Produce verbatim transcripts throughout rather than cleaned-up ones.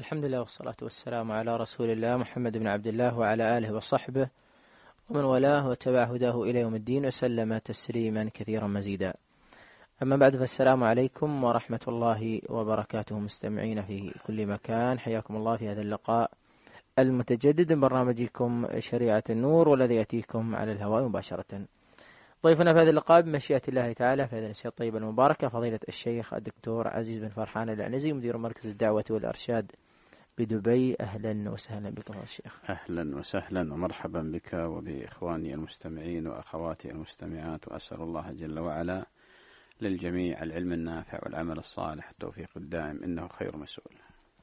الحمد لله والصلاة والسلام على رسول الله محمد بن عبد الله وعلى آله وصحبه ومن والاه وتبع هداه إلى يوم الدين وسلم تسليما كثيرا مزيدا. أما بعد، فالسلام عليكم ورحمة الله وبركاته. مستمعين في كل مكان، حياكم الله في هذا اللقاء المتجدد من برنامجكم شريعة النور، والذي يأتيكم على الهواء مباشرة. ضيفنا في هذا اللقاء بمشيئة الله تعالى في هذه النشاط الطيبة المباركة فضيلة الشيخ الدكتور عزيز بن فرحان العنزي، مدير مركز الدعوة والإرشاد بدبي. أهلا وسهلا بكم يا الشيخ. أهلا وسهلا ومرحبا بك وبإخواني المستمعين وأخواتي المستمعات، وأسأل الله جل وعلا للجميع العلم النافع والعمل الصالح، التوفيق الدائم، إنه خير مسؤول.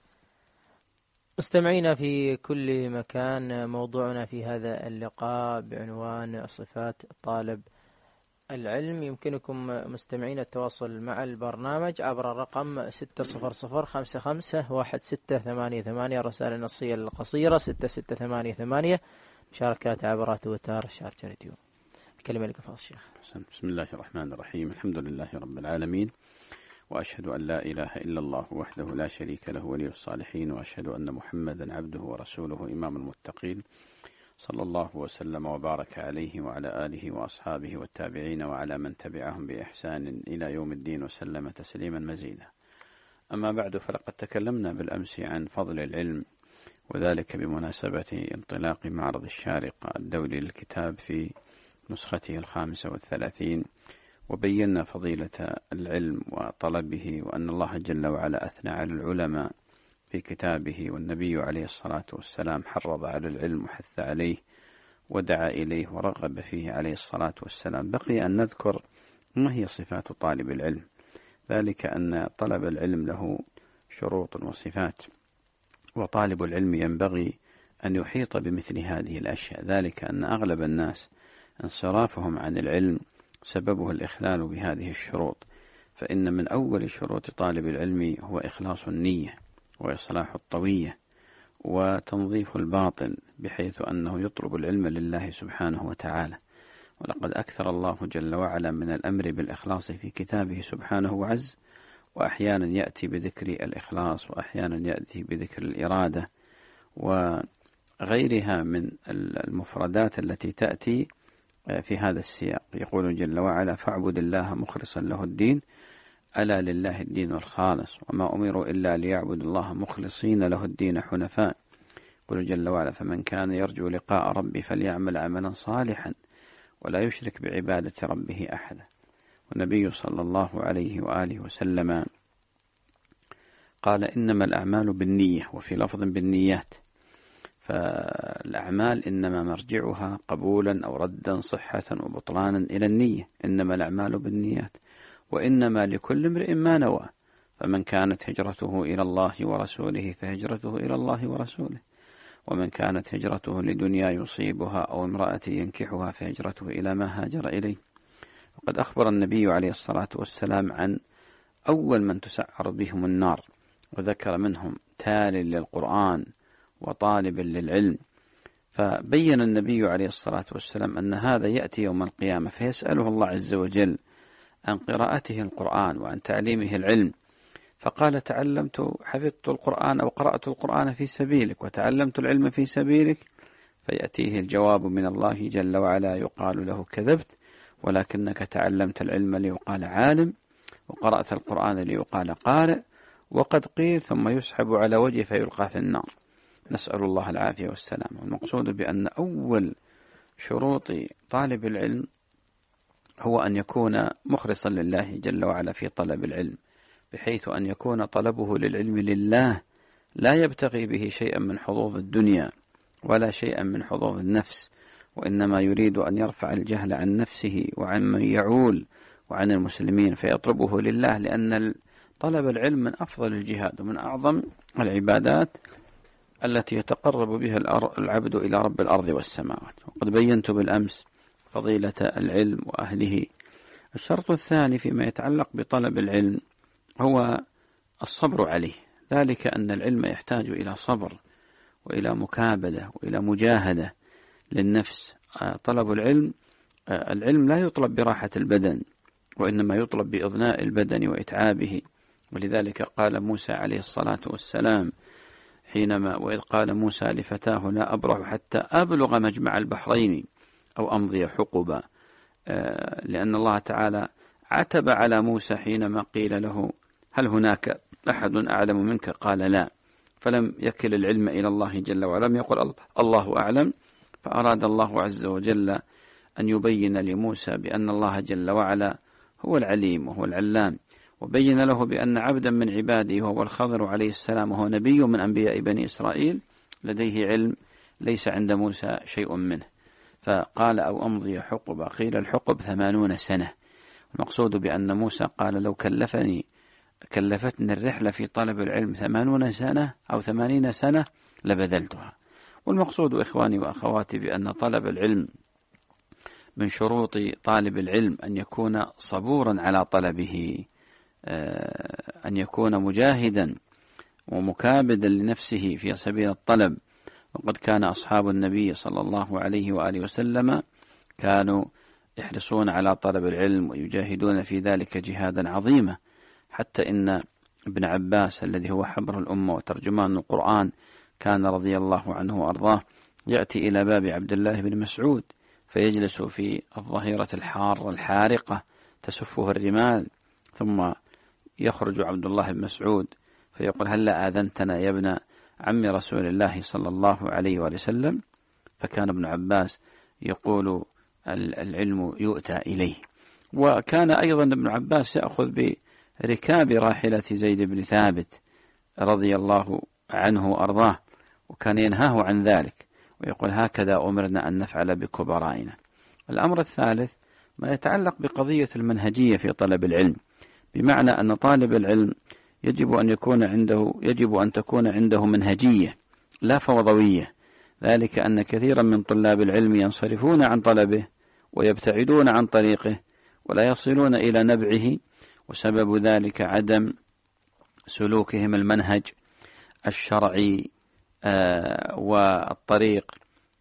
مستمعينا في كل مكان، موضوعنا في هذا اللقاء بعنوان صفات طالب العلم. يمكنكم مستمعين التواصل مع البرنامج عبر الرقم ستة صفر صفر خمسة خمسة واحد ستة ثمانية ثمانية، الرسائل النصية القصيرة ستة ستة ثمانية ثمانية، مشاركات عبر تويتر شارجة راديو. الكلمة لك فضل الشيخ. بسم الله الرحمن الرحيم، الحمد لله رب العالمين، وأشهد أن لا إله إلا الله وحده لا شريك له ولي الصالحين، وأشهد أن محمدا عبده ورسوله إمام المتقين، صلى الله وسلم وبارك عليه وعلى آله وأصحابه والتابعين وعلى من تبعهم بإحسان إلى يوم الدين وسلم تسليما مزيدا. أما بعد، فلقد تكلمنا بالأمس عن فضل العلم، وذلك بمناسبة انطلاق معرض الشارقة الدولي للكتاب في نسخته الخامسة والثلاثين، وبينا فضيلة العلم وطلبه، وأن الله جل وعلا أثنى على العلماء في كتابه، والنبي عليه الصلاة والسلام حرض على العلم وحث عليه ودعا إليه ورغب فيه عليه الصلاة والسلام. بقي أن نذكر ما هي صفات طالب العلم، ذلك أن طلب العلم له شروط وصفات، وطالب العلم ينبغي أن يحيط بمثل هذه الأشياء، ذلك أن أغلب الناس انصرافهم عن العلم سببه الإخلال بهذه الشروط. فإن من أول شروط طالب العلم هو إخلاص النية وإصلاح الطوية وتنظيف الباطن، بحيث أنه يطلب العلم لله سبحانه وتعالى. ولقد أكثر الله جل وعلا من الأمر بالإخلاص في كتابه سبحانه وعز، وأحيانا يأتي بذكر الإخلاص وأحيانا يأتي بذكر الإرادة وغيرها من المفردات التي تأتي في هذا السياق. يقول جل وعلا: فاعبد الله مخلصا له الدين ألا لله الدين الخالص وما أمروا إلا ليعبدوا الله مخلصين له الدين حنفاء. يقول جل وعلا: فمن كان يرجو لقاء ربه فليعمل عملا صالحا ولا يشرك بعبادة ربه أحدا. والنبي صلى الله عليه وآله وسلم قال: إنما الأعمال بالنية، وفي لفظ بالنيات. فالأعمال إنما مرجعها قبولا أو ردا، صحة وبطلانا إلى النية. إنما الأعمال بالنيات وإنما لكل امرئ ما نوى، فمن كانت هجرته إلى الله ورسوله فهجرته إلى الله ورسوله، ومن كانت هجرته لدنيا يصيبها أو امرأة ينكحها فهجرته إلى ما هاجر إليه. وقد أخبر النبي عليه الصلاة والسلام عن أول من تسعر بهم النار، وذكر منهم تال للقرآن وطالب للعلم. فبين النبي عليه الصلاة والسلام أن هذا يأتي يوم القيامة فيسأله الله عز وجل عن قراءته القرآن وعن تعليمه العلم، فقال: تعلمت حفظت القرآن أو قرأت القرآن في سبيلك وتعلمت العلم في سبيلك، فيأتيه الجواب من الله جل وعلا يقال له: كذبت، ولكنك تعلمت العلم ليقال عالم، وقرأت القرآن ليقال قارئ، وقد قيل، ثم يسحب على وجهه فيلقى في النار. نسأل الله العافية والسلام. والمقصود بأن أول شروط طالب العلم هو أن يكون مخلصا لله جل وعلا في طلب العلم، بحيث أن يكون طلبه للعلم لله، لا يبتغي به شيئا من حظوظ الدنيا ولا شيئا من حظوظ النفس، وإنما يريد أن يرفع الجهل عن نفسه وعن من يعول وعن المسلمين، فيطلبه لله، لأن طلب العلم من أفضل الجهاد ومن أعظم العبادات التي يتقرب بها العبد إلى رب الأرض والسماوات. وقد بينت بالأمس فضيلة العلم وأهله. الشرط الثاني فيما يتعلق بطلب العلم هو الصبر عليه، ذلك أن العلم يحتاج إلى صبر وإلى مكابدة وإلى مجاهدة للنفس. طلب العلم العلم لا يطلب براحة البدن، وإنما يطلب بإضناء البدن وإتعابه. ولذلك قال موسى عليه الصلاة والسلام حينما وإذ قال موسى لفتاه لا أبرح حتى أبلغ مجمع البحرين أو أمضي حقبا، لأن الله تعالى عتب على موسى حينما قيل له هل هناك أحد أعلم منك؟ قال لا، فلم يكل العلم إلى الله جل وعلا، لم يقل الله أعلم. فأراد الله عز وجل أن يبين لموسى بأن الله جل وعلا هو العليم وهو العلام، وبين له بأن عبدا من عباده وهو الخضر عليه السلام وهو نبي من أنبياء بني إسرائيل لديه علم ليس عند موسى شيء منه. فقال أو أمضي حقبا، قيل الحقب ثمانون سنة. المقصود بأن موسى قال لو كلفني كلفتني الرحلة في طلب العلم ثمانون سنة أو ثمانين سنة لبذلتها. والمقصود إخواني وأخواتي بأن طلب العلم من شروط طالب العلم أن يكون صبورا على طلبه، أن يكون مجاهدا ومكابدا لنفسه في سبيل الطلب. وقد كان أصحاب النبي صلى الله عليه وآله وسلم كانوا يحرصون على طلب العلم ويجاهدون في ذلك جهادا عظيما، حتى إن ابن عباس الذي هو حبر الأمة وترجمان القرآن كان رضي الله عنه وأرضاه يأتي إلى باب عبد الله بن مسعود فيجلس في الظهيرة الحارة الحارقة تسفه الرمال، ثم يخرج عبد الله بن مسعود فيقول هلا آذنتنا يا ابن عم رسول الله صلى الله عليه وآله وسلم؟ فكان ابن عباس يقول العلم يؤتى إليه. وكان أيضا ابن عباس يأخذ بركاب راحلة زيد بن ثابت رضي الله عنه وأرضاه، وكان ينهاه عن ذلك ويقول هكذا أمرنا أن نفعل بكبرائنا. الأمر الثالث ما يتعلق بقضية المنهجية في طلب العلم، بمعنى أن طالب العلم يجب أن يكون عنده يجب أن تكون عنده منهجية لا فوضوية، ذلك أن كثيرا من طلاب العلم ينصرفون عن طلبه ويبتعدون عن طريقه ولا يصلون إلى نبعه، وسبب ذلك عدم سلوكهم المنهج الشرعي آه والطريق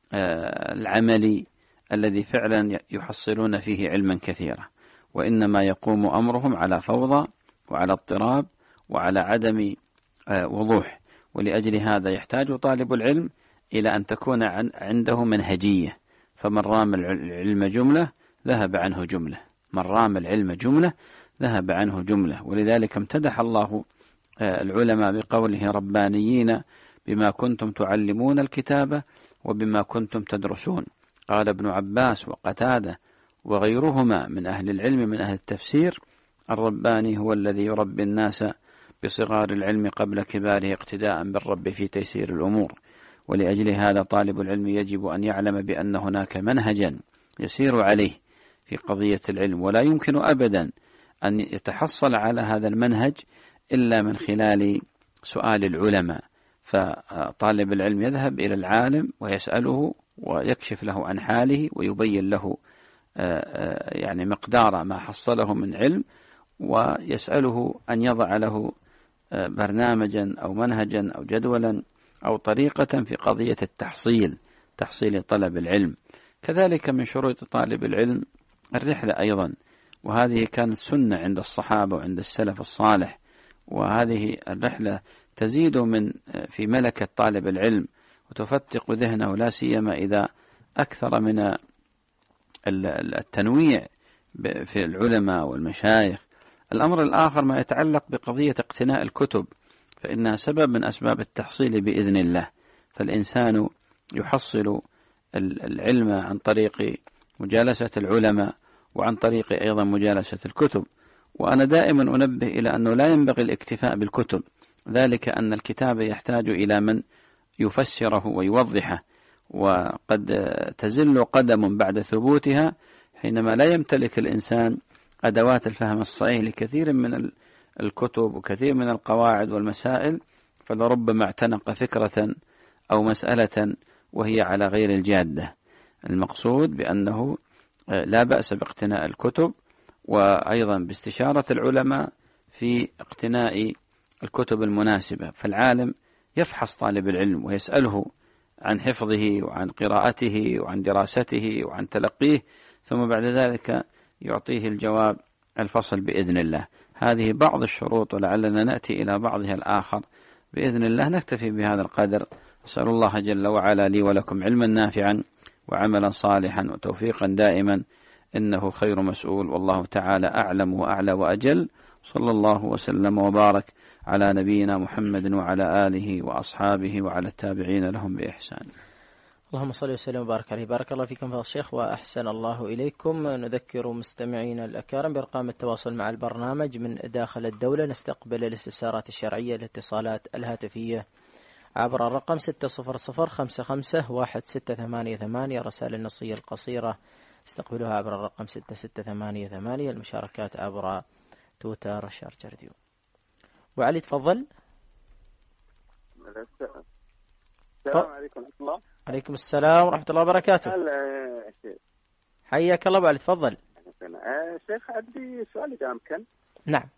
آه العملي الذي فعلا يحصلون فيه علما كثيرا، وإنما يقوم أمرهم على فوضى وعلى اضطراب وعلى عدم آه وضوح. ولأجل هذا يحتاج طالب العلم إلى أن تكون عن عنده منهجية، فمن رام العلم جملة ذهب عنه جملة، من رام العلم جملة ذهب عنه جملة. ولذلك امتدح الله آه العلماء بقوله ربانيين بما كنتم تعلمون الكتاب وبما كنتم تدرسون. قال ابن عباس وقتادة وغيرهما من أهل العلم من أهل التفسير الرباني هو الذي يربي الناس بصغار العلم قبل كباره اقتداء بالرب في تيسير الأمور. ولأجل هذا طالب العلم يجب أن يعلم بأن هناك منهجا يسير عليه في قضية العلم، ولا يمكن أبدا أن يتحصل على هذا المنهج إلا من خلال سؤال العلماء. فطالب العلم يذهب إلى العالم ويسأله ويكشف له عن حاله ويبين له يعني مقدار ما حصله من علم، ويسأله أن يضع له برنامجا أو منهجا أو جدولا أو طريقة في قضية التحصيل تحصيل طلب العلم. كذلك من شروط طالب العلم الرحلة أيضا، وهذه كانت سنة عند الصحابة وعند السلف الصالح، وهذه الرحلة تزيد من في ملكة طالب العلم وتفتق ذهنه، لا سيما إذا أكثر من التنويع في العلماء والمشايخ. الأمر الآخر ما يتعلق بقضية اقتناء الكتب، فإنها سبب من أسباب التحصيل بإذن الله. فالإنسان يحصل العلم عن طريق مجالسة العلماء وعن طريق أيضا مجالسة الكتب. وأنا دائما أنبه إلى أنه لا ينبغي الاكتفاء بالكتب، ذلك أن الكتاب يحتاج إلى من يفسره ويوضحه، وقد تزل قدم بعد ثبوتها حينما لا يمتلك الإنسان أدوات الفهم الصحيح لكثير من الكتب وكثير من القواعد والمسائل، فلربما اعتنق فكرة أو مسألة وهي على غير الجادة. المقصود بأنه لا بأس باقتناء الكتب، وأيضا باستشارة العلماء في اقتناء الكتب المناسبة. فالعالم يفحص طالب العلم ويسأله عن حفظه وعن قراءته وعن دراسته وعن تلقيه، ثم بعد ذلك يعطيه الجواب الفصل بإذن الله. هذه بعض الشروط، ولعلنا نأتي إلى بعضها الآخر بإذن الله نكتفي بهذا القدر. أسأل الله جل وعلا لي ولكم علما نافعا وعملا صالحا وتوفيقا دائما، إنه خير مسؤول، والله تعالى أعلم وأعلى وأجل. صلى الله وسلم وبارك على نبينا محمد وعلى آله وأصحابه وعلى التابعين لهم بإحسان. اللهم صل وسلم وبارك عليه. بارك الله فيكم فضل الشيخ وأحسن الله إليكم. نذكر مستمعينا الأكارم بأرقام التواصل مع البرنامج من داخل الدولة. نستقبل الاستفسارات الشرعية الاتصالات الهاتفية عبر الرقم ستة صفر صفر خمسة خمسة واحد ستة ثمانية ثمانية. الرسائل النصية القصيرة استقبلوها عبر الرقم ستة ستة ثمانية ثمانية. المشاركات عبر تويتر شارجر راديو. وعلي تفضل. السلام عليكم ورحمة الله. عليكم السلام ورحمة الله وبركاته. هلا شيخ. حياك الله. وعلي تفضل. شيخ عندي سؤال إذا أمكن. نعم.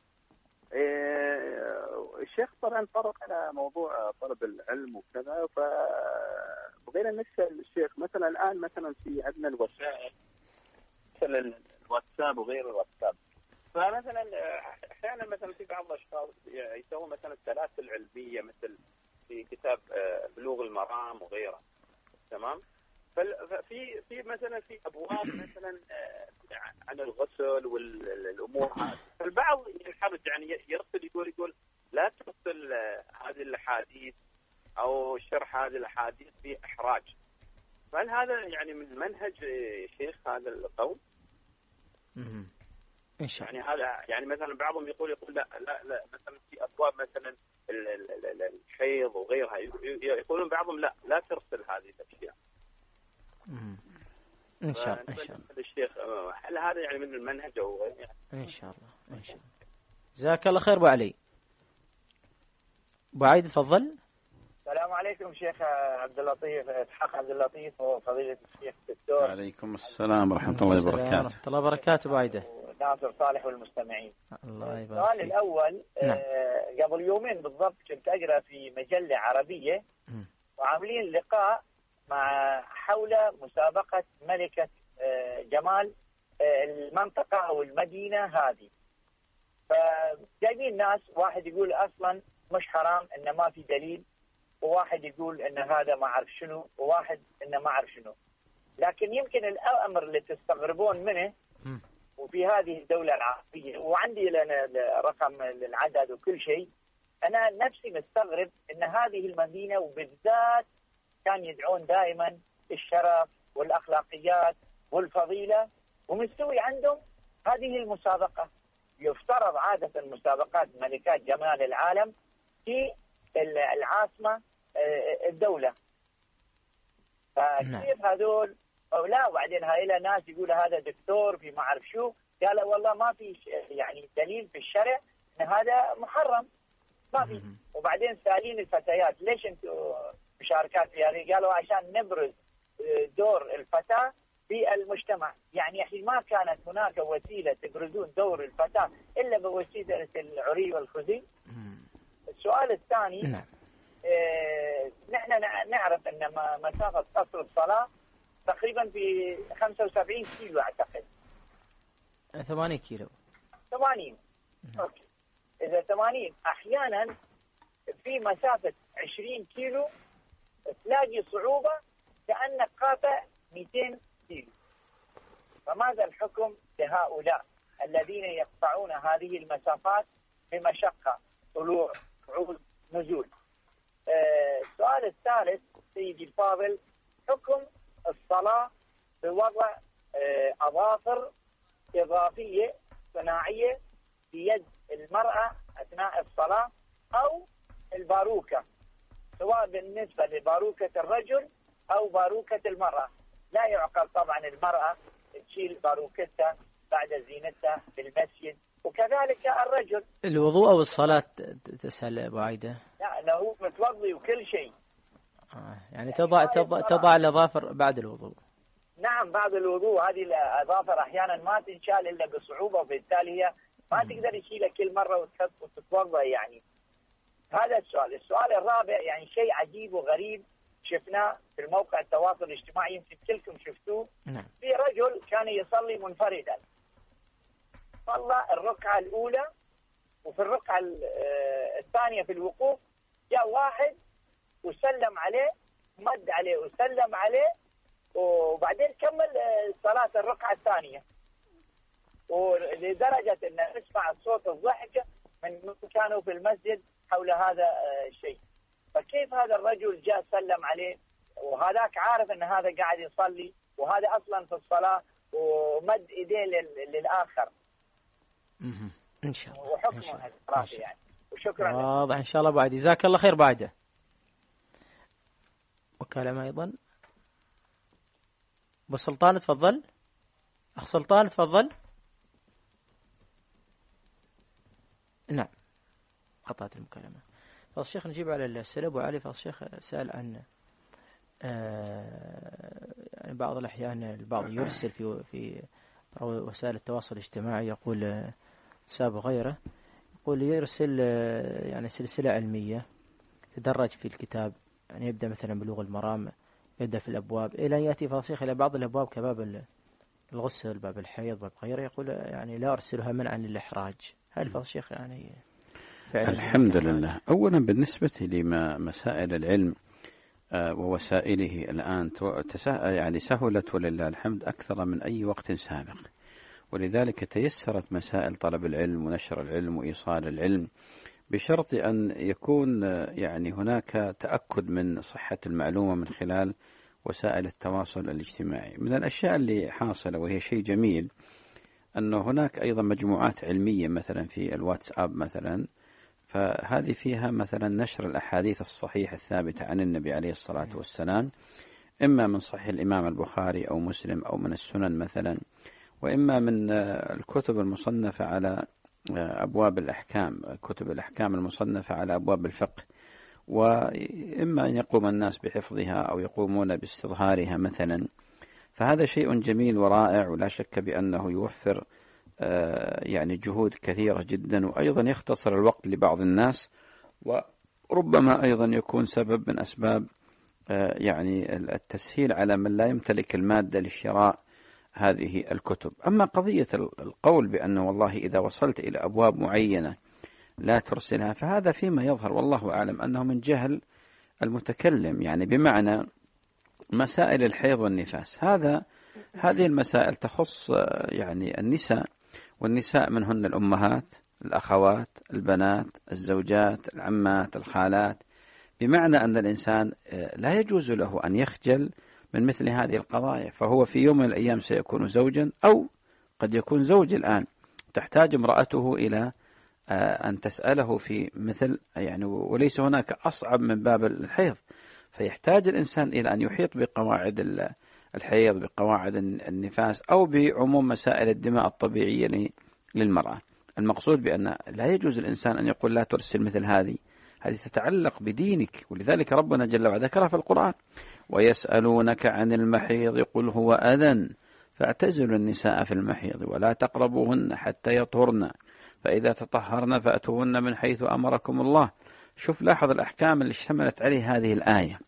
الشيخ طبعا طرق على موضوع طلب العلم وكذا، فبغينا نسأل الشيخ مثلا الآن مثلا في عندنا الوسائل مثلا الواتساب وغير الواتساب، فمثلا أحيانا مثلا في بعض الأشخاص يسوون مثلا السلاسل العلمية مثل في كتاب بلوغ المرام وغيره، تمام؟ ففي في مثلا في ابواب مثلا عن الغسل والامور هذه، فالبعض ينحرج يعني يرسل يقول يقول لا ترسل هذه الاحاديث او شرح هذه الاحاديث باحراج. فهل هذا يعني من منهج شيخ هذا القول؟ ان شاء الله. يعني هذا يعني مثلا بعضهم يقول يقول لا لا لا مثلا في ابواب مثلا الحيض وغيرها يقولون بعضهم لا لا ترسل هذه الاشياء. ان شاء الله ان شاء الله. الشيخ هل هذا يعني من المنهج او غير يعني؟ ان شاء الله ان شاء الله. جزاك الله خير ابو علي. ابو عايد تفضل. السلام عليكم شيخ عبد اللطيف اسحاق عبد اللطيف وفضيلة الشيخ الدكتور. وعليكم السلام ورحمة الله وبركاته. ورحمة الله وبركاته ابو عايده. ناصر صالح والمستمعين. الله يبارك السؤال الأول. نعم. آه قبل يومين بالضبط كنت أقرأ في مجلة عربية م. وعاملين لقاء مع حول مسابقة ملكة آه جمال آه المنطقة أو المدينة هذه، فجايبين ناس واحد يقول أصلا مش حرام إنه ما في دليل، وواحد يقول إن هذا ما أعرف شنو، وواحد إنه ما أعرف شنو. لكن يمكن الأمر اللي تستغربون منه م. وفي هذه الدولة العربية، وعندي رقم العدد وكل شيء، أنا نفسي مستغرب أن هذه المدينة وبالذات كان يدعون دائما الشرف والأخلاقيات والفضيلة، ومستوي عندهم هذه المسابقة. يفترض عادة مسابقات ملكات جمال العالم في العاصمة الدولة، فكيف هذول أو لا؟ وبعدين هاي له ناس يقول هذا دكتور في ما أعرف شو، قال والله ما في يعني دليل في الشرع إن هذا محرم، ما في. وبعدين سالين الفتيات ليش أنتم مشاركات في هذه؟ قالوا عشان نبرز دور الفتاة في المجتمع. يعني الحين ما كانت هناك وسيلة تبرزون دور الفتاة إلا بوسيلة العري والخزي. السؤال الثاني، نعم. آه نحن نعرف أن مسافة قصر الصلاة تقريبا في خمسة وسبعين كيلو أعتقد. ثمانين كيلو. ثمانين. أوكي. إذا ثمانين أحيانا في مسافة عشرين كيلو تلاقي صعوبة كأنك قاطع مئتين كيلو. فماذا الحكم لهؤلاء الذين يقطعون هذه المسافات بمشقة، طلوع صعود نزول؟ آه السؤال الثالث سيدي الفاضل، حكم الصلاة بوضع آه أظافر إضافية صناعية في يد المرأة أثناء الصلاة أو الباروكة، سواء بالنسبة لباروكة الرجل أو باروكة المرأة. لا يعقل طبعا المرأة تشيل باروكتها بعد زينتها بالمسجد، وكذلك الرجل. الوضوء أو الصلاة تسأل أبو عايدة؟ لا له متوضي وكل شيء. آه يعني تضع تضع, تضع الأظافر بعد الوضوء. نعم بعد الوضوء. هذه الأظافر أحيانا ما تنشال إلا بصعوبة، وبالتالي هي ما تقدر تشيلها كل مرة وتحط وتتوضا يعني. هذا السؤال. السؤال الرابع يعني شيء عجيب وغريب شفناه في الموقع التواصل الاجتماعي، يمكن كلكم شفتوه. نعم. في رجل كان يصلي منفردا، صلى الركعة الأولى وفي الركعة الثانية في الوقوف جاء واحد وسلم عليه، مد عليه وسلم عليه، وبعدين كمل صلاة الركعة الثانية، ولدرجة أن نسمع صوت الضحك من كانوا في المسجد حول هذا الشيء. فكيف هذا الرجل جاء سلم عليه وهذاك عارف أن هذا قاعد يصلي وهذا أصلا في الصلاة ومد إيديه للآخر؟ إن شاء الله. وحكمه هذا يعني. وشكرا. واضح إن شاء الله. بعد جزاك الله خير. بعده وكلام أيضا أبو سلطان، تفضل. أخ سلطان تفضل. نعم قطعت المكالمة. فضل الشيخ نجيب على الأسئلة. أبو علي فضل الشيخ سأل عن آه يعني بعض الأحيان البعض يرسل في في وسائل التواصل الاجتماعي، يقول ساب غيره، يقول يرسل يعني سلسلة علمية تدرج في الكتاب، يعني يبدأ مثلا بلوغ المرام، يبدأ في الأبواب إلى أن يأتي فضل الشيخ إلى بعض الأبواب كباب الغسل، باب الحيض، باب غيره، يقول يعني لا أرسلها منعا للإحراج. هل فضل الشيخ يعني فعلا؟ الحمد لله. أولا بالنسبة لمسائل العلم ووسائله الآن يعني سهلت ولله الحمد أكثر من أي وقت سابق، ولذلك تيسرت مسائل طلب العلم ونشر العلم وإيصال العلم، بشرط أن يكون يعني هناك تأكد من صحة المعلومة من خلال وسائل التواصل الاجتماعي. من الأشياء اللي حاصلة وهي شيء جميل أن هناك أيضا مجموعات علمية مثلا في الواتساب مثلا، فهذه فيها مثلا نشر الأحاديث الصحيحة الثابتة عن النبي عليه الصلاة والسلام، إما من صحيح الإمام البخاري أو مسلم أو من السنن مثلا، وإما من الكتب المصنفة على أبواب الأحكام، كتب الأحكام المصنفة على أبواب الفقه، وإما أن يقوم الناس بحفظها أو يقومون باستظهارها مثلا. فهذا شيء جميل ورائع، ولا شك بأنه يوفر يعني جهود كثيرة جدا، وأيضا يختصر الوقت لبعض الناس، وربما أيضا يكون سبب من أسباب يعني التسهيل على من لا يمتلك المادة لشراء هذه الكتب. أما قضية القول بأنه والله إذا وصلت إلى أبواب معينة لا ترسلها، فهذا فيما يظهر والله أعلم أنه من جهل المتكلم، يعني بمعنى مسائل الحيض والنفاس، هذا هذه المسائل تخص يعني النساء، والنساء منهن الأمهات، الأخوات، البنات، الزوجات، العمات، الخالات، بمعنى أن الإنسان لا يجوز له أن يخجل من مثل هذه القضايا، فهو في يوم من الأيام سيكون زوجا أو قد يكون زوج الآن، تحتاج امرأته إلى أن تسأله في مثل يعني، وليس هناك أصعب من باب الحيض، فيحتاج الإنسان إلى أن يحيط بقواعد الحيض، بقواعد النفاس، أو بعموم مسائل الدماء الطبيعية للمرأة. المقصود بأن لا يجوز الإنسان أن يقول لا ترسل مثل هذه، هذه تتعلق بدينك، ولذلك ربنا جل وعلا ذكرها في القرآن: ويسألونك عن المحيض قل هو أذى فاعتزلوا النساء في المحيض ولا تقربوهن حتى يطهرن فإذا تطهرن فأتوهن من حيث أمركم الله. شوف لاحظ الأحكام اللي اشتملت عليه هذه الآية.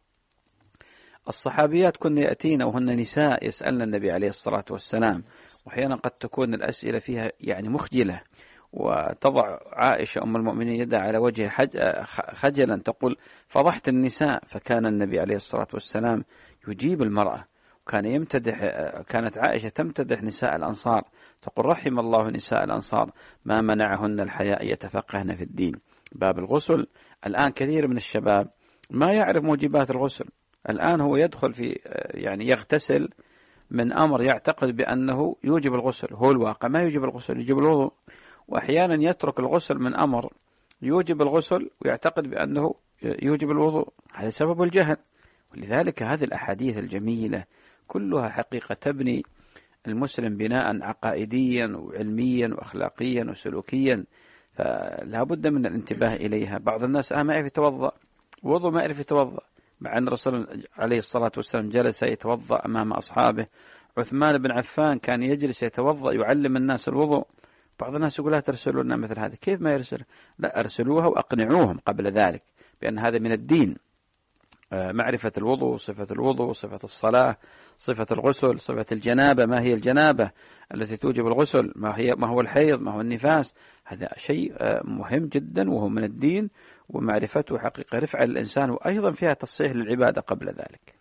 الصحابيات كن يأتين وهن نساء يسألن النبي عليه الصلاة والسلام، وأحيانا قد تكون الأسئلة فيها يعني مخجلة، وتضع عائشة أم المؤمنين يدها على وجه خجلا تقول فضحت النساء، فكان النبي عليه الصلاة والسلام يجيب المرأة، وكان يمتدح، كانت عائشة تمتدح نساء الأنصار تقول رحم الله نساء الأنصار ما منعهن الحياء يتفقهن في الدين. باب الغسل، الآن كثير من الشباب ما يعرف موجبات الغسل، الآن هو يدخل في يعني يغتسل من أمر يعتقد بأنه يوجب الغسل، هو الواقع ما يوجب الغسل، يوجب الوضوء، وأحيانا يترك الغسل من أمر يوجب الغسل ويعتقد بأنه يوجب الوضوء، هذا سبب الجهل. ولذلك هذه الأحاديث الجميلة كلها حقيقة تبني المسلم بناء عقائديا وعلميا وأخلاقيا وسلوكيا، فلا بد من الانتباه إليها. بعض الناس آه ما يعرف يتوضأ، وضوء ما يعرف يتوضأ، مع أن الرسول عليه الصلاة والسلام جلس يتوضأ أمام أصحابه. عثمان بن عفان كان يجلس يتوضأ يعلم الناس الوضوء. بعض الناس يقول لا ترسلوا لنا مثل هذا، كيف ما يرسل؟ لا، أرسلوها وأقنعوهم قبل ذلك بأن هذا من الدين، معرفة الوضوء، صفة الوضوء، صفة الصلاة، صفة الغسل، صفة الجنابة، ما هي الجنابة التي توجب الغسل، ما هي ما هو الحيض، ما هو النفاس. هذا شيء مهم جدا وهو من الدين، ومعرفته حقيقة رفع الإنسان، وأيضا فيها تصحيح للعبادة قبل ذلك.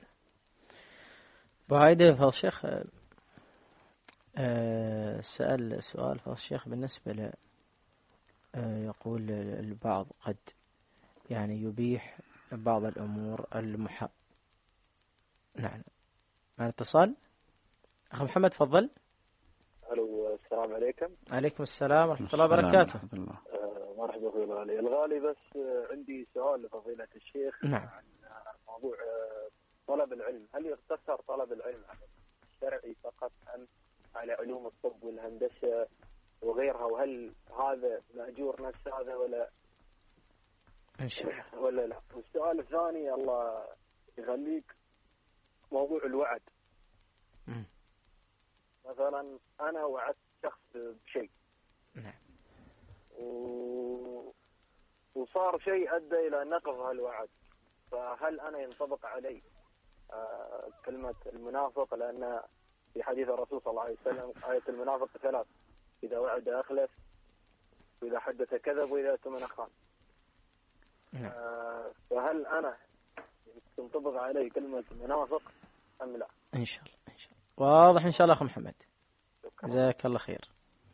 بعيد فضل الشيخ أه سأل سؤال فضل الشيخ بالنسبة ل أه يقول البعض قد يعني يبيح بعض الأمور المح نعم. مع الاتصال أخ محمد تفضل. الو السلام عليكم. عليكم السلام ورحمة الله وبركاته. آه مرحبا اخوي الغالي. الغالي بس آه عندي سؤال لفضيلة الشيخ. نعم. عن موضوع آه طلب العلم، هل يقتصر طلب العلم على الشرعي فقط أم على علوم الطب والهندسة وغيرها، وهل هذا مأجور نفس هذا ولا إن شاء الله ولا لا؟ والسؤال الثاني الله يخليك، موضوع الوعد. م. مثلا أنا وعدت شخص بشيء. نعم. و... وصار شيء أدى إلى نقض هالوعد، فهل أنا ينطبق علي آه كلمة المنافق؟ لأن في حديث الرسول صلى الله عليه وسلم آية المنافق ثلاث: إذا وعد أخلف، وإذا حدث كذب، وإذا اؤتمن خان. نعم. آه فهل أنا تنطبق علي كلمة منافق أم لا؟ إن شاء الله إن شاء الله واضح إن شاء الله أخو محمد، جزاك الله خير.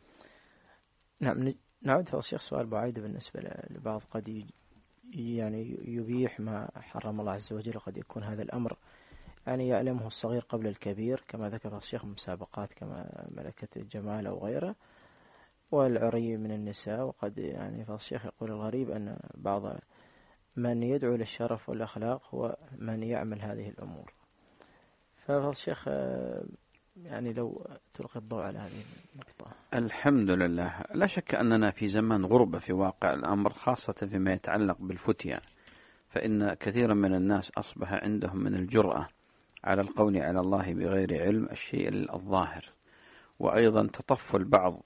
نعم. نعود فضل الشيخ سؤال بعيد بالنسبة لبعض قد يعني يبيح ما حرم الله عز وجل، وقد يكون هذا الأمر يعني يعلمه الصغير قبل الكبير، كما ذكر الشيخ مسابقات كما ملكة الجمال أو غيره، والعري من النساء. وقد يعني فضل الشيخ يقول الغريب أن بعض من يدعو للشرف والأخلاق هو من يعمل هذه الأمور. ففضل الشيخ يعني لو تلقي الضوء على هذه النقطة. الحمد لله. لا شك أننا في زمان غربة في واقع الأمر، خاصة فيما يتعلق بالفتيا، فإن كثيرا من الناس أصبح عندهم من الجرأة على القول على الله بغير علم الشيء الظاهر، وأيضا تطفل بعض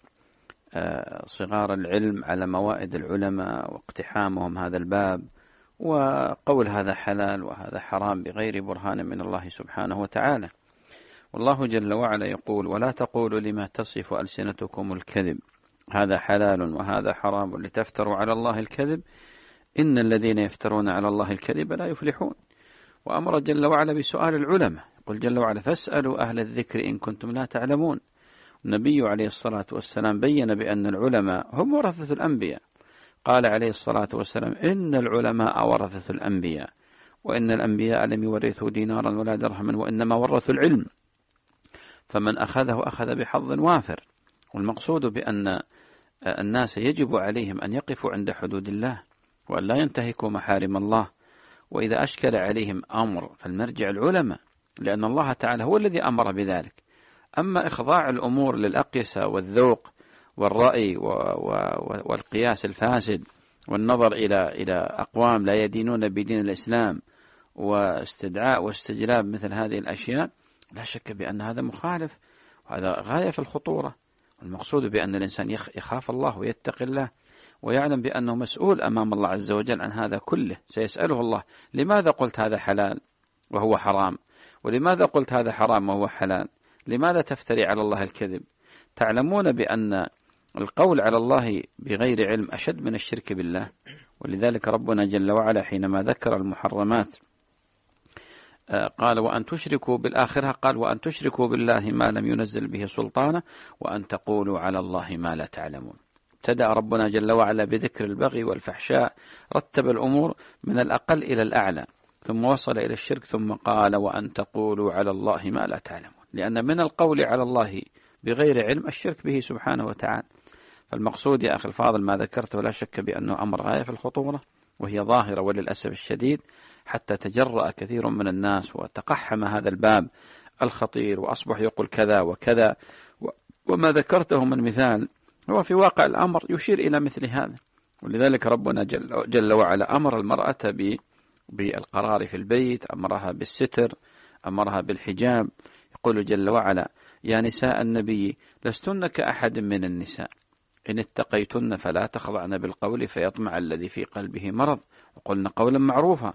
صغار العلم على موائد العلماء واقتحامهم هذا الباب، وقول هذا حلال وهذا حرام بغير برهان من الله سبحانه وتعالى. والله جل وعلا يقول: ولا تقولوا لما تصف ألسنتكم الكذب هذا حلال وهذا حرام لتفتروا على الله الكذب إن الذين يفترون على الله الكذب لا يفلحون. وأمر جل وعلا بسؤال العلماء، يقول جل وعلا: فاسألوا أهل الذكر إن كنتم لا تعلمون. النبي عليه الصلاة والسلام بين بأن العلماء هم ورثة الأنبياء، قال عليه الصلاة والسلام: إن العلماء ورثة الأنبياء، وإن الأنبياء لم يورثوا دينارا ولا درهما وإنما ورثوا العلم، فمن أخذه أخذ بحظ وافر. والمقصود بأن الناس يجب عليهم أن يقفوا عند حدود الله وأن لا ينتهكوا محارم الله، وإذا أشكل عليهم أمر فالمرجع العلماء، لأن الله تعالى هو الذي أمر بذلك. أما إخضاع الأمور للأقيسة والذوق والرأي والقياس الفاسد والنظر إلى إلى أقوام لا يدينون بدين الإسلام واستدعاء واستجلاب مثل هذه الأشياء، لا شك بأن هذا مخالف، وهذا غاية في الخطورة. والمقصود بأن الإنسان يخاف الله ويتقي الله ويعلم بأنه مسؤول أمام الله عز وجل عن هذا كله، سيسأله الله: لماذا قلت هذا حلال وهو حرام؟ ولماذا قلت هذا حرام وهو حلال؟ لماذا تفتري على الله الكذب؟ تعلمون بأن القول على الله بغير علم أشد من الشرك بالله. ولذلك ربنا جل وعلا حينما ذكر المحرمات قال: وأن تشركوا بالآخرة، قال: وأن تشركوا بالله ما لم ينزل به سلطانا وأن تقولوا على الله ما لا تعلمون. ابتدأ ربنا جل وعلا بذكر البغي والفحشاء، رتب الأمور من الأقل إلى الأعلى، ثم وصل إلى الشرك، ثم قال: وأن تقولوا على الله ما لا تعلمون. لأن من القول على الله بغير علم الشرك به سبحانه وتعالى. فالمقصود يا أخي الفاضل ما ذكرته لا شك بأنه أمر غاية في الخطورة، وهي ظاهرة وللأسف الشديد، حتى تجرأ كثير من الناس وتقحم هذا الباب الخطير وأصبح يقول كذا وكذا. وما ذكرته من مثال هو في واقع الأمر يشير إلى مثل هذا. ولذلك ربنا جل, جل وعلا أمر المرأة بالقرار في البيت، أمرها بالستر، أمرها بالحجاب. يقول جل وعلا: يا نساء النبي لستن كأحد من النساء إن اتقيتن فلا تخضعن بالقول فيطمع الذي في قلبه مرض وقلن قولا معروفا.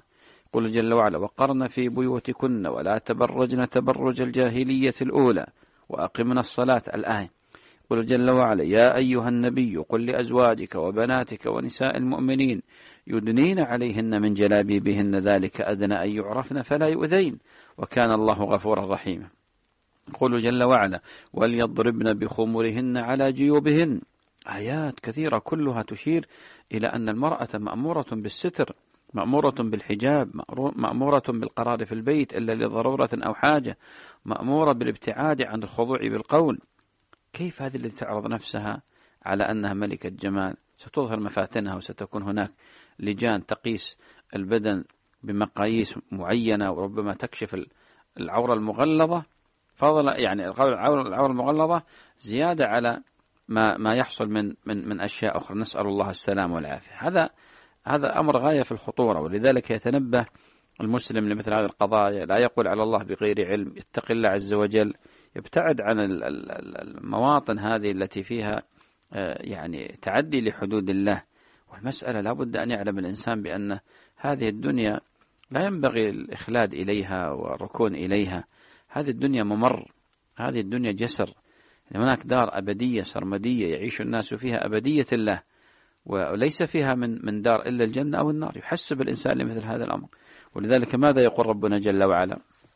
قل جل وعلا وقرن في بيوتكن ولا تبرجن تبرج الجاهلية الأولى وأقمنا الصلاة. الآية. قل جل وعلا يا أيها النبي قل لأزواجك وبناتك ونساء المؤمنين يدنين عليهن من جلابيبهن ذلك أدنى أن يعرفن فلا يؤذين وكان الله غفورا رحيما. قل جل وعلا وليضربن بخمرهن على جيوبهن. آيات كثيرة كلها تشير إلى أن المرأة مأمورة بالستر، مأمورة بالحجاب، مأمورة بالقرار في البيت إلا لضرورة أو حاجة، مأمورة بالابتعاد عن الخضوع بالقول. كيف هذه التي تعرض نفسها على أنها ملكة جمال ستظهر مفاتنها وستكون هناك لجان تقيس البدن بمقاييس معينة وربما تكشف العورة المغلظة، فضلا يعني العورة المغلظة زيادة على ما ما يحصل من من من أشياء أخرى، نسأل الله السلام والعافية. هذا هذا أمر غاية في الخطورة، ولذلك يتنبه المسلم لمثل هذه القضايا، لا يقول على الله بغير علم، يتقي الله عز وجل، يبتعد عن المواطن هذه التي فيها يعني تعدي لحدود الله. والمسألة لا بد أن يعلم الإنسان بأن هذه الدنيا لا ينبغي الإخلاد إليها والركون إليها. هذه الدنيا ممر، هذه الدنيا جسر، هناك دار أبدية سرمدية يعيش الناس فيها أبدية الله، وليس فيها من من دار إلا الجنة أو النار. يحسب الإنسان لمثل هذا الأمر. ولذلك ماذا يقول ربنا جل وعلا؟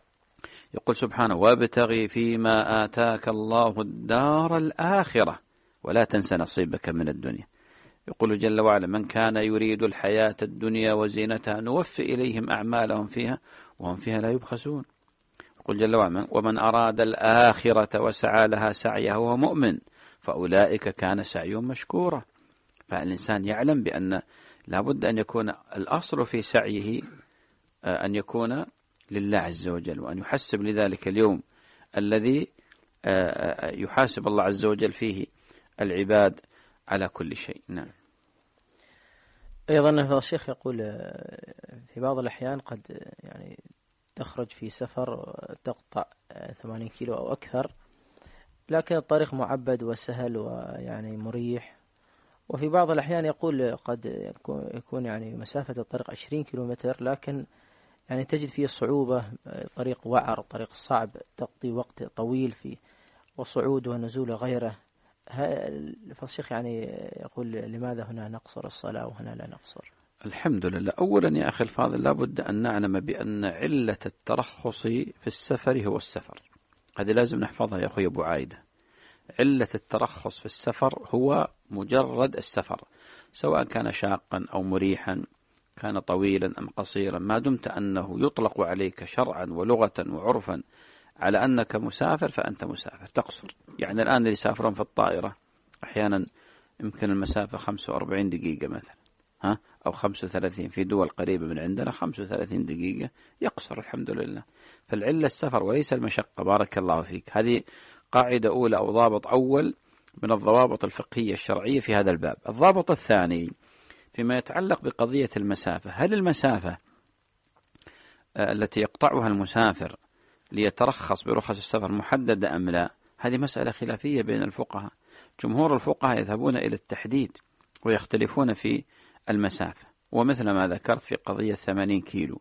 يقول سبحانه وابتغي فيما آتاك الله الدار الآخرة ولا تنس نصيبك من الدنيا. يقول جل وعلا من كان يريد الحياة الدنيا وزينتها نوفي إليهم أعمالهم فيها وهم فيها لا يبخسون. يقول جل وعلا ومن أراد الآخرة وسعى لها سعيه وهو مؤمن فأولئك كان سعيهم مشكورا. فالإنسان يعلم بأن لا بد أن يكون الأصل في سعيه أن يكون لله عز وجل، وأن يحسب لذلك اليوم الذي يحاسب الله عز وجل فيه العباد على كل شيء. نعم. أيضا الشيخ يقول في بعض الأحيان قد يعني تخرج في سفر تقطع ثمانين كيلو أو أكثر، لكن الطريق معبد وسهل ويعني مريح. وفي بعض الأحيان يقول قد يكون يعني مسافة الطريق عشرين كيلومتر، لكن يعني تجد فيه صعوبة، طريق وعر، طريق صعب، تقضي وقت طويل فيه وصعود ونزول وغيره. فالشيخ يعني يقول لماذا هنا نقصر الصلاة وهنا لا نقصر؟ الحمد لله. أولا يا أخي الفاضل لابد أن نعلم بأن علة الترخص في السفر هو السفر. هذه لازم نحفظها يا أخي أبو عايدة. علة الترخص في السفر هو مجرد السفر، سواء كان شاقا أو مريحا، كان طويلا أم قصيرا، ما دمت أنه يطلق عليك شرعا ولغة وعرفا على أنك مسافر فأنت مسافر تقصر. يعني الآن اللي يسافرون في الطائرة أحيانا يمكن المسافة خمسة وأربعين دقيقة مثلا، ها أو خمسة وثلاثين، في دول قريبة من عندنا خمسة وثلاثين دقيقة يقصر الحمد لله. فالعلة السفر وليس المشقة. بارك الله فيك. هذه قاعدة أولى أو ضابط أول من الضوابط الفقهية الشرعية في هذا الباب. الضابط الثاني فيما يتعلق بقضية المسافة، هل المسافة التي يقطعها المسافر ليترخص برخص السفر محددة أم لا؟ هذه مسألة خلافية بين الفقهاء. جمهور الفقهاء يذهبون إلى التحديد ويختلفون في المسافة، ومثل ما ذكرت في قضية ثمانين كيلو.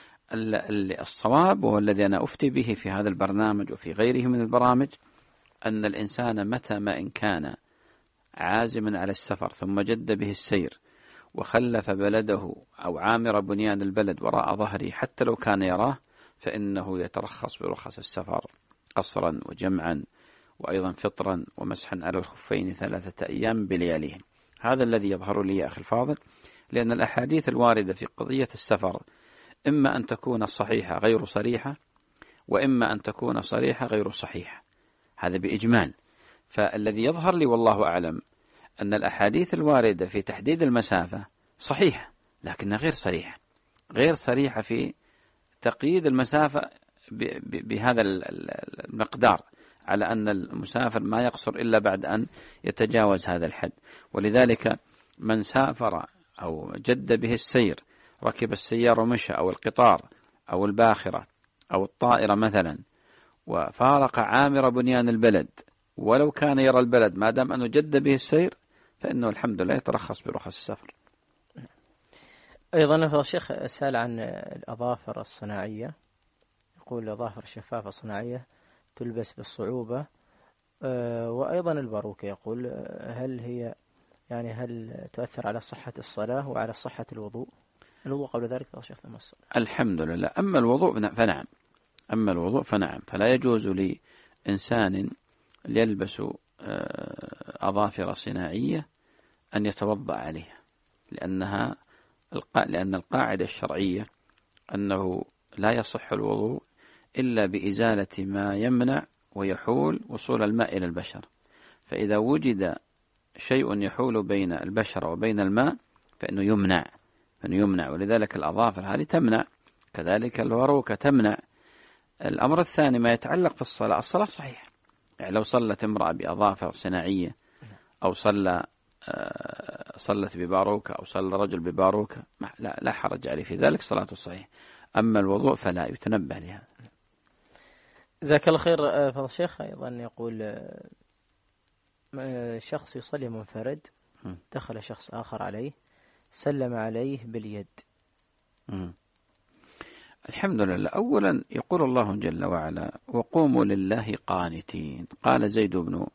الصواب وهو الذي أنا أفتي به في هذا البرنامج وفي غيره من البرامج أن الإنسان متى ما إن كان عازما على السفر ثم جد به السير وخلف بلده أو عامر بنيان البلد وراء ظهره حتى لو كان يراه، فإنه يترخص برخص السفر قصرا وجمعا وأيضا فطرا ومسحا على الخفين ثلاثة أيام بلياليهم. هذا الذي يظهر لي يا أخي الفاضل، لأن الأحاديث الواردة في قضية السفر إما أن تكون صحيحة غير صريحة، وإما أن تكون صريحة غير صحيحة، هذا بإجمال. فالذي يظهر لي والله أعلم أن الأحاديث الواردة في تحديد المسافة صحيحة لكنها غير صريحة، غير صريحة في تقييد المسافة بهذا المقدار، على أن المسافر ما يقصر إلا بعد أن يتجاوز هذا الحد. ولذلك من سافر أو جد به السير، ركب السيارة ومشى أو القطار أو الباخرة أو الطائرة مثلا، وفارق عامر بنيان البلد ولو كان يرى البلد، ما دام أنه جد به السير فإنه الحمد لله يترخص برخص السفر. أيضا فضل الشيخ سأل عن الأظافر الصناعية، يقول الأظافر الشفافة الصناعية تلبس بالصعوبة، وأيضا الباروكة يقول هل هي يعني هل تؤثر على صحة الصلاة وعلى صحة الوضوء؟ الوضوء قبل ذلك فضل الشيخ ثم الصلاة. الحمد لله. أما الوضوء فنعم، أما الوضوء فنعم، فلا يجوز لإنسان يلبس أظافر صناعية أن يتوضأ عليها، لأنها لأن القاعدة الشرعية أنه لا يصح الوضوء إلا بإزالة ما يمنع ويحول وصول الماء إلى البشر، فإذا وجد شيء يحول بين البشر وبين الماء فإنه يمنع فإنه يمنع ولذلك الأظافر هذه تمنع، كذلك الوروكة تمنع. الأمر الثاني ما يتعلق في الصلاة، الصلاة صحيحة، يعني لو صلت امرأة بأظافر صناعية أو صلى صلت بباروكة أو صلى رجل بباروكة لا, لا حرج عليه في ذلك، صلاته صحيح. أما الوضوء فلا يتنبه لها. جزاك الله خير فضل الشيخ. أيضا يقول شخص يصلي منفرد، دخل شخص آخر عليه سلم عليه باليد. م. الحمد لله. أولا يقول الله جل وعلا وقوموا لله قانتين. قال زيد بن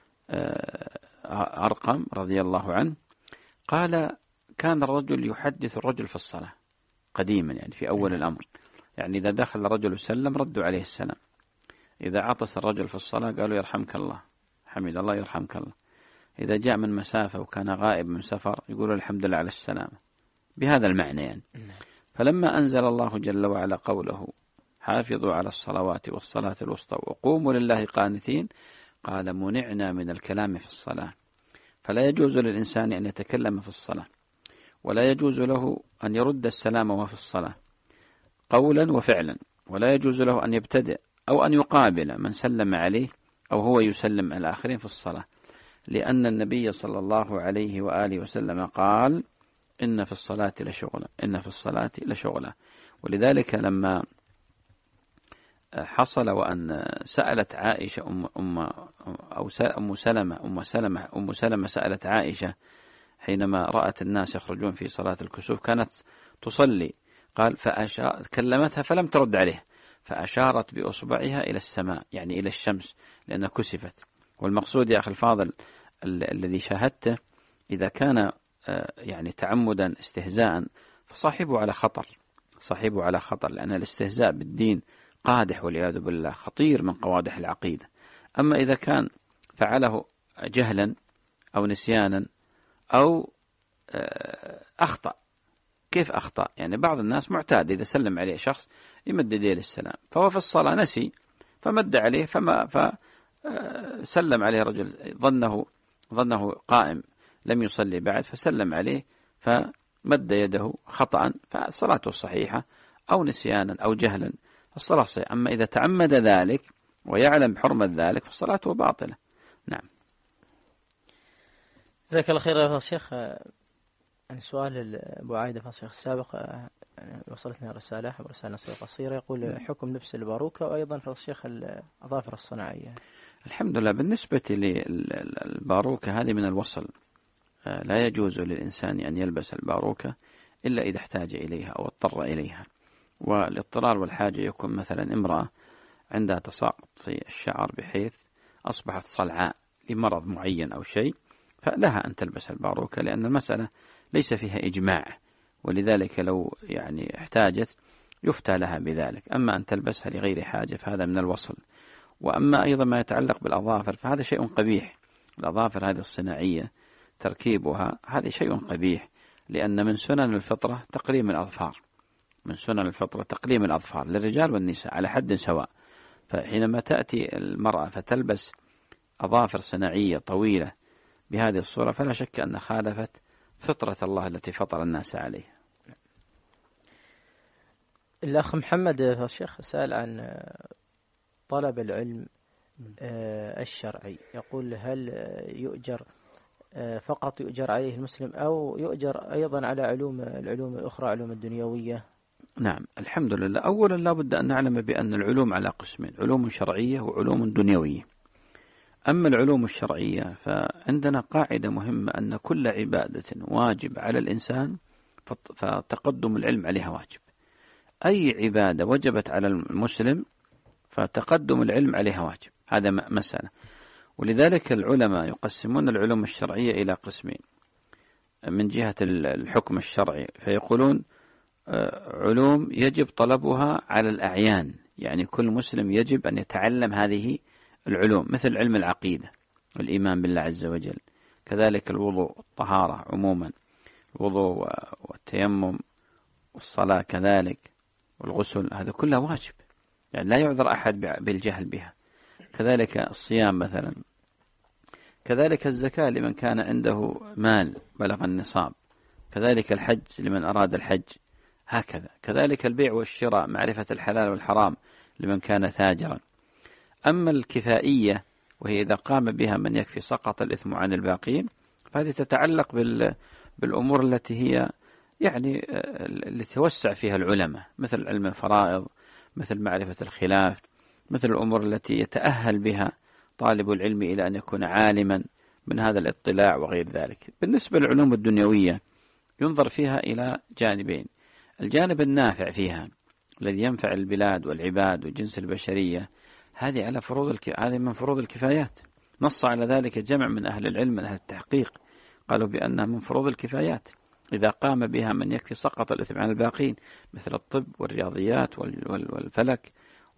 أرقم رضي الله عنه قال كان الرجل يحدث الرجل في الصلاة قديما، يعني في أول الأمر، يعني إذا دخل الرجل وسلم ردوا عليه السلام، إذا عطس الرجل في الصلاة قالوا يرحمك الله، حمد الله يرحمك الله، إذا جاء من مسافة وكان غائب من سفر يقولوا الحمد لله على السلامة، بهذا المعنى يعني. فلما أنزل الله جل وعلا قوله حافظوا على الصلوات والصلاة الوسطى وقوموا لله قانتين، قال منعنا من الكلام في الصلاة، فلا يجوز للإنسان أن يتكلم في الصلاة، ولا يجوز له أن يرد السلام وهو في الصلاة قولا وفعلا، ولا يجوز له أن يبتدئ أو أن يقابل من سلم عليه أو هو يسلم على الآخرين في الصلاة، لأن النبي صلى الله عليه وآله وسلم قال إن في الصلاة لشغلة إن في الصلاة لشغلة. ولذلك لما حصل وأن سألت عائشة أم أم أو أم سلمة أم سلمة أم سلمة سألت عائشة حينما رأت الناس يخرجون في صلاة الكسوف، كانت تصلي، قال فأشار كلمتها فلم ترد عليه، فأشارت بأصبعها إلى السماء يعني إلى الشمس لأنها كسفت. والمقصود يا أخي الفاضل الذي شاهدته إذا كان يعني تعمدا استهزاء فصاحبه على خطر، صاحبه على خطر، لأن الاستهزاء بالدين قادح والعياذ بالله، خطير من قوادح العقيدة. أما إذا كان فعله جهلا أو نسيانا أو أخطأ، كيف أخطأ؟ يعني بعض الناس معتاد إذا سلم عليه شخص يمد يديه للسلام، فهو في الصلاة نسي فمد عليه فما فسلم عليه رجل ظنه ظنه قائم لم يصلي بعد فسلم عليه فمد يده خطأ، فصلاته صحيحة، أو نسيانا أو جهلا الصلاة صحيحة. أما إذا تعمد ذلك ويعلم حرمة ذلك فصلاته باطلة. نعم. جزاك الله خير يا شيخ. عن سؤال أبو عايدة في الشيخ السابق وصلتنا رسالة رسالة نصية قصيرة، يقول حكم لبس الباروكة وأيضا في الشيخ الأظافر الصناعية. الحمد لله. بالنسبة للباروكة هذه من الوصل، لا يجوز للإنسان أن يلبس الباروكة إلا إذا احتاج إليها أو اضطر إليها، والاضطرار والحاجة يكون مثلا امرأة عندها تساقط في الشعر بحيث أصبحت صلعاء لمرض معين أو شيء، فلها أن تلبس الباروكة، لأن المسألة ليس فيها إجماع، ولذلك لو يعني احتاجت يفتى لها بذلك. أما أن تلبسها لغير حاجة فهذا من الوصل. وأما أيضا ما يتعلق بالأظافر فهذا شيء قبيح. الأظافر هذه الصناعية تركيبها هذا شيء قبيح، لأن من سنن الفطرة تقليم الأظفار، من سنن الفطرة تقليم الأظفار للرجال والنساء على حد سواء. فحينما تأتي المرأة فتلبس أظافر صناعية طويلة بهذه الصورة فلا شك أن خالفت فطرة الله التي فطر الناس عليها. الأخ محمد الشيخ سأل عن طلب العلم الشرعي، يقول هل يؤجر فقط يؤجر عليه المسلم أو يؤجر أيضا على علوم العلوم الأخرى، علوم الدنيوية؟ نعم الحمد لله. أولا لا بد أن نعلم بأن العلوم على قسمين، علوم شرعية وعلوم دنيوية. أما العلوم الشرعية فعندنا قاعدة مهمة أن كل عبادة واجب على الإنسان فتقدم العلم عليها واجب. أي عبادة وجبت على المسلم فتقدم العلم عليها واجب، هذا مسألة. ولذلك العلماء يقسمون العلوم الشرعية إلى قسمين من جهة الحكم الشرعي، فيقولون علوم يجب طلبها على الأعيان، يعني كل مسلم يجب أن يتعلم هذه العلوم، مثل علم العقيدة والإيمان بالله عز وجل، كذلك الوضوء، الطهارة عموما، الوضوء والتيمم والصلاة كذلك والغسل، هذا كله واجب، يعني لا يعذر أحد بالجهل بها. كذلك الصيام مثلا، كذلك الزكاة لمن كان عنده مال بلغ النصاب، كذلك الحج لمن أراد الحج، هكذا. كذلك البيع والشراء، معرفة الحلال والحرام لمن كان تاجرا. أما الكفائية وهي إذا قام بها من يكفي سقط الإثم عن الباقين، فهذه تتعلق بال بالأمور التي هي يعني اللي توسع فيها العلماء، مثل علم الفرائض، مثل معرفة الخلاف، مثل الأمور التي يتأهل بها طالب العلم إلى أن يكون عالما من هذا الاطلاع وغير ذلك. بالنسبة للعلوم الدنيوية ينظر فيها إلى جانبين: الجانب النافع فيها الذي ينفع البلاد والعباد والجنس البشرية، هذه على فروض الك... هذه من فروض الكفايات، نص على ذلك جمع من أهل العلم من أهل التحقيق، قالوا بأنها من فروض الكفايات، إذا قام بها من يكفي سقط الإثم عن الباقين، مثل الطب والرياضيات والفلك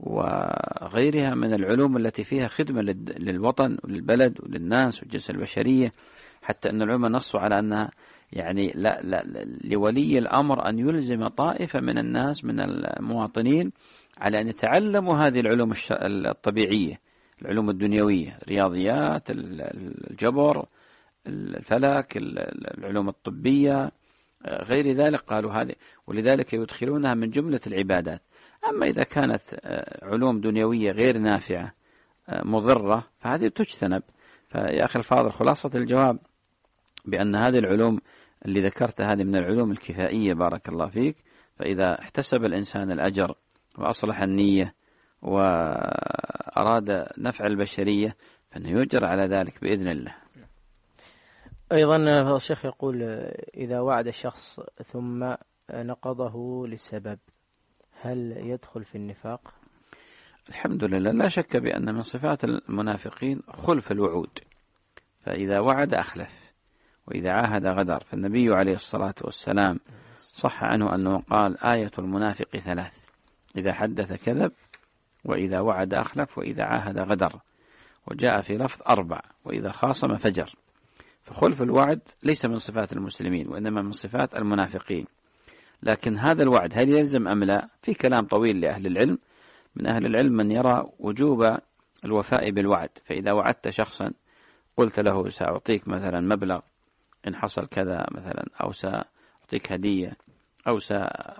وغيرها من العلوم التي فيها خدمة للوطن وللبلد وللناس والجنس البشرية، حتى أن العلماء نصوا على أنها يعني لا لا لولي الأمر أن يلزم طائفة من الناس من المواطنين على أن يتعلموا هذه العلوم الطبيعية، العلوم الدنيوية، الرياضيات، الجبر، الفلك، العلوم الطبية، غير ذلك. قالوا هذه، ولذلك يدخلونها من جملة العبادات. أما إذا كانت علوم دنيوية غير نافعة مضرة فهذه تجتنب. فيا أخي الفاضل، خلاصة الجواب بأن هذه العلوم اللي ذكرتها هذه من العلوم الكفائية بارك الله فيك، فإذا احتسب الإنسان الأجر وأصلح النية وأراد نفع البشرية فإنه يؤجر على ذلك بإذن الله. أيضا الشيخ يقول: إذا وعد الشخص ثم نقضه لسبب، هل يدخل في النفاق؟ الحمد لله، لا شك بأن من صفات المنافقين خلف الوعود، فإذا وعد أخلف، وإذا عاهد غدر. فالنبي عليه الصلاة والسلام صح عنه أنه قال: آية المنافق ثلاث: إذا حدث كذب، وإذا وعد أخلف، وإذا عاهد غدر. وجاء في لفظ أربع: وإذا خاصم فجر. فخلف الوعد ليس من صفات المسلمين، وإنما من صفات المنافقين. لكن هذا الوعد هل يلزم أم لا؟ في كلام طويل لأهل العلم. من أهل العلم من يرى وجوب الوفاء بالوعد، فإذا وعدت شخصا قلت له سأعطيك مثلا مبلغ إن حصل كذا مثلا، أو سأعطيك هدية، أو س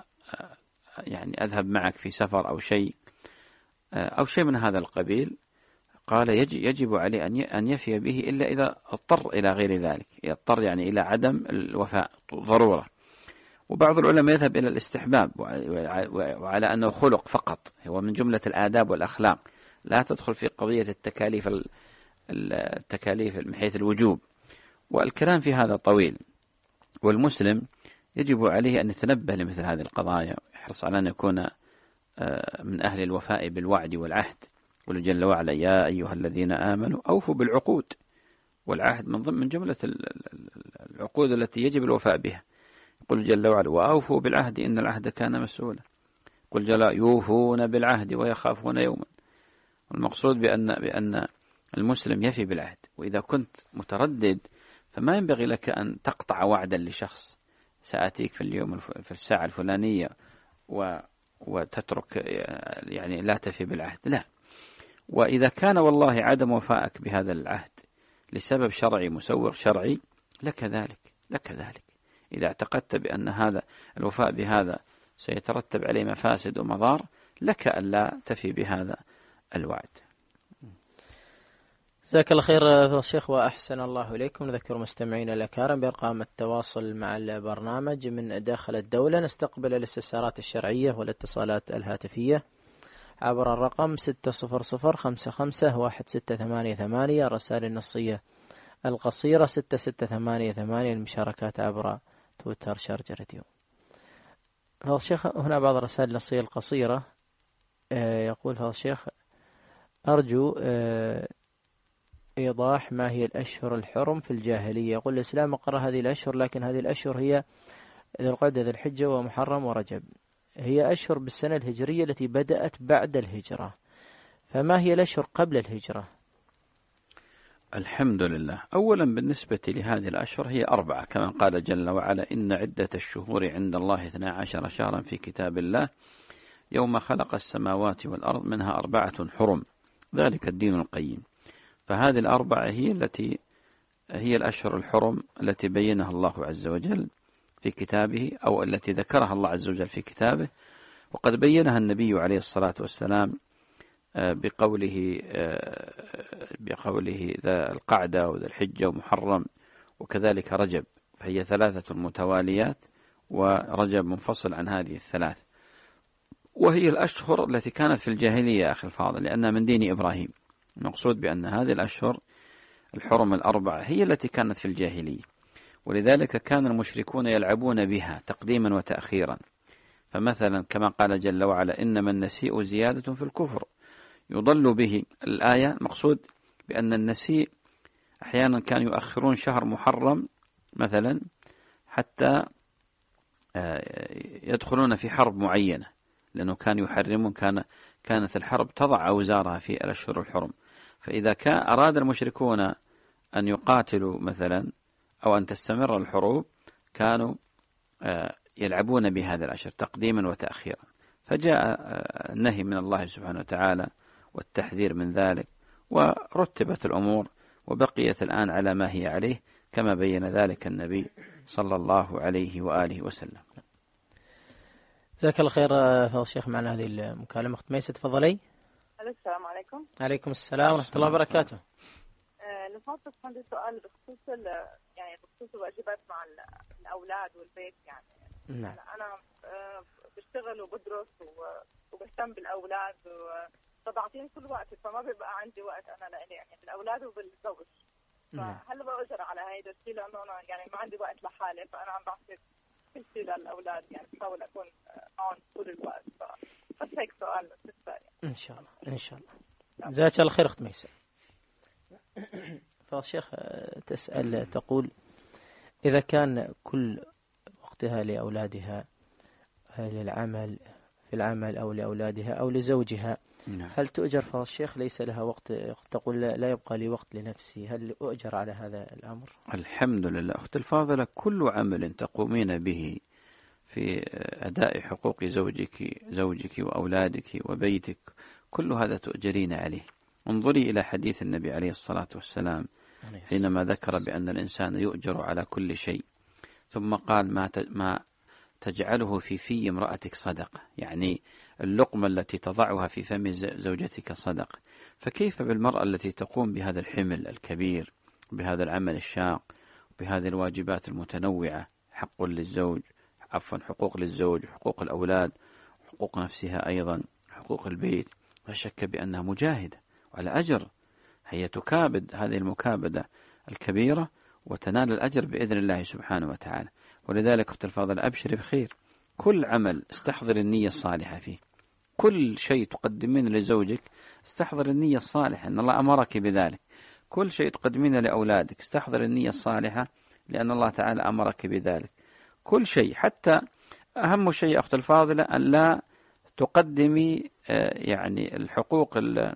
يعني أذهب معك في سفر أو شيء أو شيء من هذا القبيل، قال يجب عليه أن يفي به إلا إذا اضطر إلى غير ذلك، يضطر يعني إلى عدم الوفاء ضرورة. وبعض العلماء يذهب إلى الاستحباب وعلى أنه خلق فقط، هو من جملة الآداب والأخلاق، لا تدخل في قضية التكاليف التكاليف من حيث الوجوب. والكلام في هذا طويل، والمسلم يجب عليه أن يتنبه لمثل هذه القضايا، يحرص على أن يكون من أهل الوفاء بالوعد والعهد. قل جل وعلا: يا أيها الذين آمنوا أوفوا بالعقود. والعهد من ضمن جملة العقود التي يجب الوفاء بها. قل جل وعلا: وأوفوا بالعهد إن العهد كان مسؤولا. قل جل: يوفون بالعهد ويخافون يوما. والمقصود بأن بأن المسلم يفي بالعهد. وإذا كنت متردد فما ينبغي لك أن تقطع وعدا لشخص: سأتيك في اليوم في الساعة الفلانية، و وتترك يعني لا تفي بالعهد، لا. وإذا كان والله عدم وفائك بهذا العهد لسبب شرعي مسوغ شرعي، لك ذلك لك ذلك إذا اعتقدت بأن هذا الوفاء بهذا سيترتب عليه مفاسد ومضار، لك ألا تفي بهذا الوعد. جزاك الله خير الشيخ وأحسن الله إليكم. نذكر مستمعينا الأكارم بأرقام التواصل مع البرنامج من داخل الدولة. نستقبل الاستفسارات الشرعية والاتصالات الهاتفية عبر الرقم ستة صفر صفر خمسة خمسة واحد ستة ثمانية ثمانية، الرسائل النصية القصيرة ستة ستة ثمانية ثمانية، المشاركات عبر تويتر شارجة راديو. فضل الشيخ هنا بعض الرسائل النصية القصيرة. يقول فضل الشيخ: أرجو إيضاح ما هي الأشهر الحرم في الجاهلية. يقول الإسلام أقر هذه الأشهر، لكن هذه الأشهر هي ذي القعدة ذي الحجة ومحرم ورجب، هي أشهر بالسنة الهجرية التي بدأت بعد الهجرة، فما هي الأشهر قبل الهجرة؟ الحمد لله. أولا بالنسبة لهذه الأشهر هي أربعة، كما قال جل وعلا: إن عدة الشهور عند الله اثنا عشر شهرا في كتاب الله يوم خلق السماوات والأرض منها أربعة حرم ذلك الدين القيم. فهذه الأربعة هي التي هي الأشهر الحرم التي بينها الله عز وجل في كتابه، أو التي ذكرها الله عز وجل في كتابه، وقد بينها النبي عليه الصلاة والسلام بقوله بقوله ذا القعدة وذا الحجة ومحرم وكذلك رجب، فهي ثلاثة متواليات، ورجب منفصل عن هذه الثلاث، وهي الأشهر التي كانت في الجاهلية يا أخي الفاضل، لأنها من دين إبراهيم. المقصود بأن هذه الأشهر الحرم الأربعة هي التي كانت في الجاهلية، ولذلك كان المشركون يلعبون بها تقديما وتأخيرا. فمثلا كما قال جل وعلا: إنما النسيء زيادة في الكفر يضل به. الآية مقصود بأن النسيء أحيانا كانوا يؤخرون شهر محرم مثلا حتى يدخلون في حرب معينة، لأنه كانوا يحرمون، كان كانت الحرب تضع أوزارها في الأشهر الحرم. فإذا كان أراد المشركون أن يقاتلوا مثلا أو أن تستمر الحروب، كانوا يلعبون بهذا الأشهر تقديما وتأخيرا، فجاء النهي من الله سبحانه وتعالى والتحذير من ذلك، ورتبت الأمور وبقيت الآن على ما هي عليه، كما بين ذلك النبي صلى الله عليه وآله وسلم. جزاك الله خير فضل الشيخ. معنا هذه المكالمة أخت ميسة، تفضلي. السلام عليكم. عليكم السلام ورحمة الله وبركاته. لو سمحت عندي سؤال بخصوص يعني بخصوص الواجبات مع الأولاد والبيت. يعني نعم. أنا بشتغل وبدرس وبهتم بالأولاد، فبعطيني كل وقتي، فما بيبقى عندي وقت أنا لإلي يعني بالأولاد وبالزوج. فهل بأجر على هيدا الشيء لأنه أنا يعني ما عندي وقت لحالي، فأنا عم بعطي كل شيء للأولاد، يعني بحاول أكون معهم طول الوقت. بس هيك سؤال بالنسبة لي. إن شاء الله إن شاء الله. جزاك الله خير أخت ميسة. فالشيخ تسأل تقول: إذا كان كل وقتها لأولادها للعمل في العمل أو لأولادها أو لزوجها، نعم. هل تؤجر؟ فالشيخ ليس لها وقت، تقول لا يبقى لي وقت لنفسي، هل أؤجر على هذا الأمر؟ الحمد لله أخت الفاضلة، كل عمل تقومين به في أداء حقوق زوجك زوجك وأولادك وبيتك، كل هذا تؤجرين عليه. انظري إلى حديث النبي عليه الصلاة والسلام حينما ذكر بأن الإنسان يؤجر على كل شيء، ثم قال: ما ما تجعله في في امرأتك صدقة، يعني اللقمة التي تضعها في فم زوجتك صدقة. فكيف بالمرأة التي تقوم بهذا الحمل الكبير، بهذا العمل الشاق، بهذه الواجبات المتنوعة، حق للزوج عفوا حقوق للزوج، حقوق الأولاد، حقوق نفسها أيضا، حقوق البيت. لا شك بأنها مجاهدة وعلى أجر، هي تكابد هذه المكابدة الكبيرة وتنال الأجر بإذن الله سبحانه وتعالى. ولذلك أخت الفاضل أبشر بخير، كل عمل استحضر النية الصالحة فيه، كل شيء تقدمين لزوجك استحضر النية الصالحة أن الله أمرك بذلك، كل شيء تقدمين لأولادك استحضر النية الصالحة لأن الله تعالى أمرك بذلك، كل شيء. حتى أهم شيء أخت الفاضلة أن لا تقدمي يعني الحقوق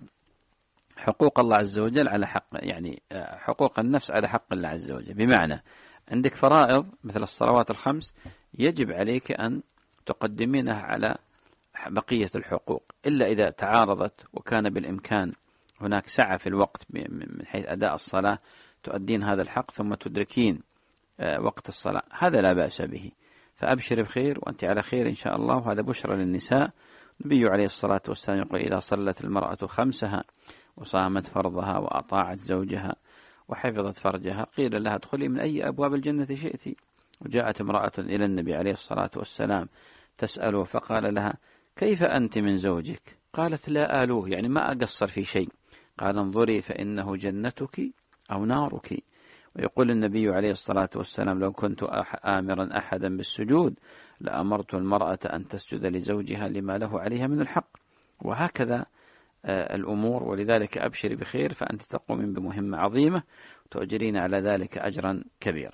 حقوق الله عز وجل على حق، يعني حقوق النفس على حق الله عز وجل. بمعنى عندك فرائض مثل الصلوات الخمس يجب عليك أن تقدمينها على بقية الحقوق، إلا إذا تعارضت وكان بالإمكان هناك سعة في الوقت من حيث أداء الصلاة تؤدين هذا الحق ثم تدركين وقت الصلاة، هذا لا بأس به. فأبشر بخير وأنت على خير إن شاء الله، وهذا بشرى للنساء. النبي عليه الصلاة والسلام يقول: إذا صلت المرأة خمسها وصامت فرضها وأطاعت زوجها وحفظت فرجها قيل لها ادخلي من أي أبواب الجنة شئت. وجاءت امرأة إلى النبي عليه الصلاة والسلام تسأله فقال لها: كيف أنت من زوجك؟ قالت: لا آلوه، يعني ما أقصر في شيء. قال: انظري فإنه جنتك أو نارك. ويقول النبي عليه الصلاة والسلام: لو كنت آمرا أحدا بالسجود لأمرت المرأة أن تسجد لزوجها لما له عليها من الحق. وهكذا الأمور، ولذلك أبشر بخير، فأنت تقومين بمهمة عظيمة وتؤجرين على ذلك أجرا كبيرا.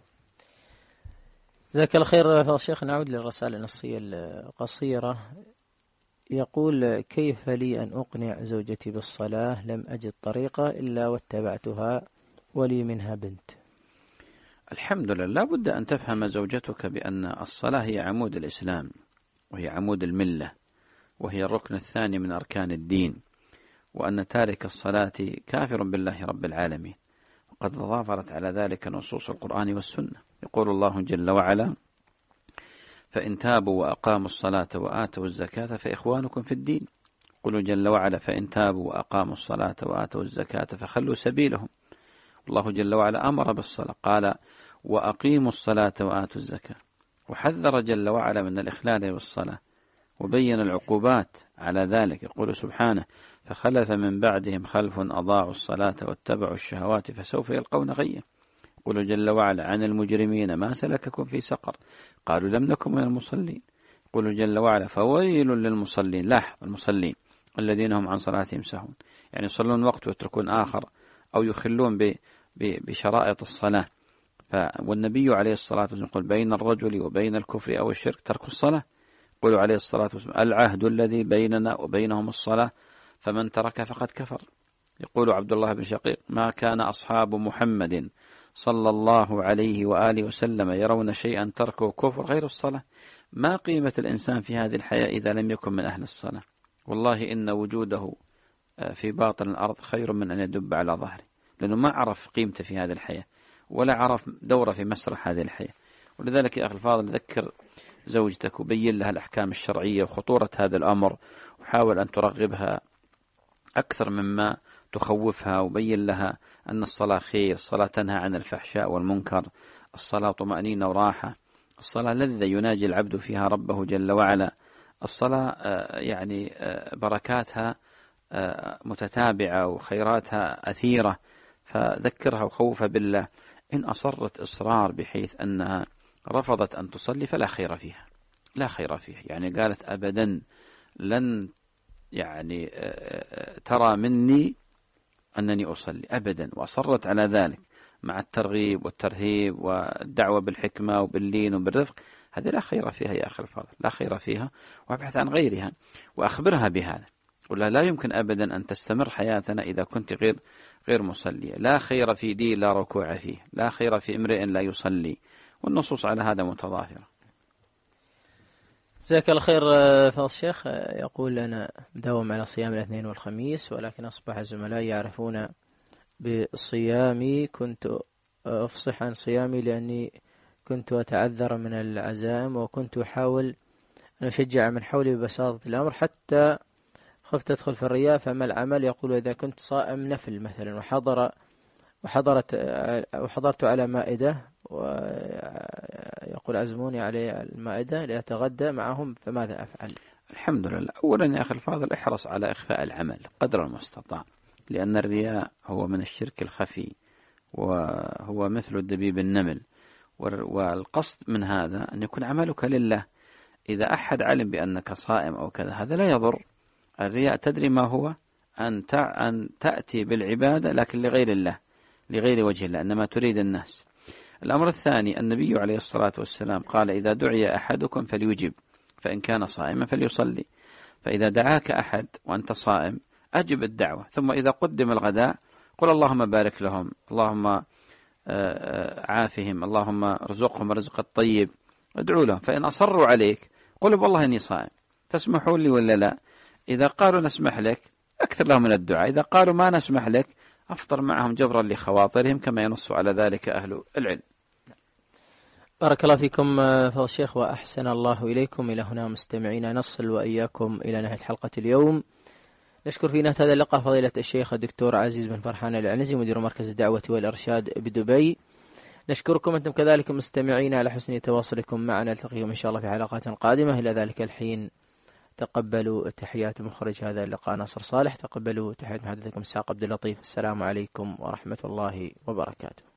جزاك الله خير فضل الشيخ. نعود للرسالة النصية القصيرة. يقول: كيف لي أن أقنع زوجتي بالصلاة؟ لم أجد طريقة إلا واتبعتها ولي منها بنت. الحمد لله. لا بد أن تفهم زوجتك بأن الصلاة هي عمود الإسلام، وهي عمود الملة، وهي الركن الثاني من أركان الدين، وأن تارك الصلاة كافر بالله رب العالمين. وقد تضافرت على ذلك نصوص القرآن والسنة. يقول الله جل وعلا: فإن تابوا وأقاموا الصلاة وآتوا الزكاة فإخوانكم في الدين. يقول جل وعلا: فإن تابوا وأقاموا الصلاة وآتوا الزكاة فخلوا سبيلهم. الله جل وعلا أمر بالصلاة، قال: وأقيموا الصلاة وآتوا الزكاة، وحذر جل وعلا من الإخلال بالصلاة، وبين العقوبات على ذلك. يقول سبحانه: فخلف من بعدهم خلف أضاعوا الصلاة واتبعوا الشهوات فسوف يلقون غيا. يقول جل وعلا عن المجرمين: ما سلككم في سقر؟ قالوا لم نكن من المصلين. يقول جل وعلا: فويل للمصلين. لاحظ، المصلين الذين هم عن صلاتهم سهون، يعني يصلون وقت ويتركون آخر، أو يخلون بشرائط الصلاة. والنبي عليه الصلاة والسلام يقول: بين الرجل وبين الكفر أو الشرك ترك الصلاة. يقول عليه الصلاة والسلام: العهد الذي بيننا وبينهم الصلاة، فمن ترك فقد كفر. يقول عبد الله بن شقيق: ما كان أصحاب محمد صلى الله عليه وآله وسلم يرون شيئا تركه كفر غير الصلاة. ما قيمة الإنسان في هذه الحياة إذا لم يكن من أهل الصلاة؟ والله إن وجوده في باطن الأرض خير من أن يدب على ظهره، لأنه ما عرف قيمته في هذه الحياة، ولا عرف دوره في مسرح هذه الحياة. ولذلك يا أخي الفاضل، ذكر زوجتك وبين لها الأحكام الشرعية وخطورة هذا الأمر، وحاول أن ترغبها أكثر مما تخوفها، وبين لها أن الصلاة خير، الصلاة تنهى عن الفحشاء والمنكر، الصلاة طمأنينة وراحة، الصلاة لذة يناجي العبد فيها ربه جل وعلا، الصلاة يعني بركاتها متتابعة وخيراتها أثيرة. فذكرها وخوفها بالله. إن أصرت إصرار بحيث أنها رفضت أن تصلي فلا خير فيها، لا خير فيها. يعني قالت أبدا لن يعني ترى مني أنني أصلي أبدا، وأصرت على ذلك مع الترغيب والترهيب والدعوة بالحكمة وباللين وبالرفق، هذه لا خير فيها يا أخي الفاضل، لا خير فيها. وأبحث عن غيرها وأخبرها بهذا، ولا لا يمكن أبدا أن تستمر حياتنا إذا كنت غير غير مصلية. لا خير في دين لا ركوع فيه، لا خير في امرئ لا يصلي، والنصوص على هذا متضافرة. جزاك الله خير فضل الشيخ. يقول: أنا مداوم على صيام الاثنين والخميس، ولكن أصبح زملائي يعرفون بصيامي، كنت أفصح عن صيامي لأني كنت أتعذر من العزائم، وكنت أحاول أن أشجع من حولي ببساطة الأمر، حتى خفت أدخل في الرياء. فما العمل؟ يقول: إذا كنت صائم نفل مثلا وحضر وحضرت وحضرت على مائدة، ويقول عزموني على المائدة لأتغدى معهم، فماذا أفعل؟ الحمد لله. أولا يا أخي الفاضل، احرص على إخفاء العمل قدر المستطاع، لأن الرياء هو من الشرك الخفي، وهو مثل الدبيب النمل. والقصد من هذا أن يكون عملك لله. إذا أحد علم بأنك صائم أو كذا، هذا لا يضر. الرياء تدري ما هو؟ أن أن تأتي بالعبادة لكن لغير الله، لغير وجه الله، إنما تريد الناس. الأمر الثاني، النبي عليه الصلاة والسلام قال: إذا دعي أحدكم فليجب، فإن كان صائما فليصلي. فإذا دعاك أحد وأنت صائم أجب الدعوة، ثم إذا قدم الغداء قل: اللهم بارك لهم، اللهم عافهم، اللهم ارزقهم رزق الطيب، ادعو لهم. فإن أصروا عليك قل: والله إني صائم، تسمحوا لي ولا لا؟ إذا قالوا نسمح لك أكثر لهم من الدعاء، إذا قالوا ما نسمح لك أفطر معهم جبرا لخواطرهم، كما ينص على ذلك أهل العلم. بارك الله فيكم فضل الشيخ وأحسن الله إليكم. إلى هنا مستمعين نصل وإياكم إلى نهاية حلقة اليوم. نشكر في نهاية هذا اللقاء فضيلة الشيخ الدكتور عزيز بن فرحان العنزي، مدير مركز الدعوة والإرشاد بدبي. نشكركم أنتم كذلك مستمعين على حسن تواصلكم معنا. نلتقيكم إن شاء الله في حلقات قادمة. إلى ذلك الحين تقبلوا تحيات مخرج هذا اللقاء ناصر صالح، تقبلوا تحيات محدثكم إسحاق عبد اللطيف. السلام عليكم ورحمة الله وبركاته.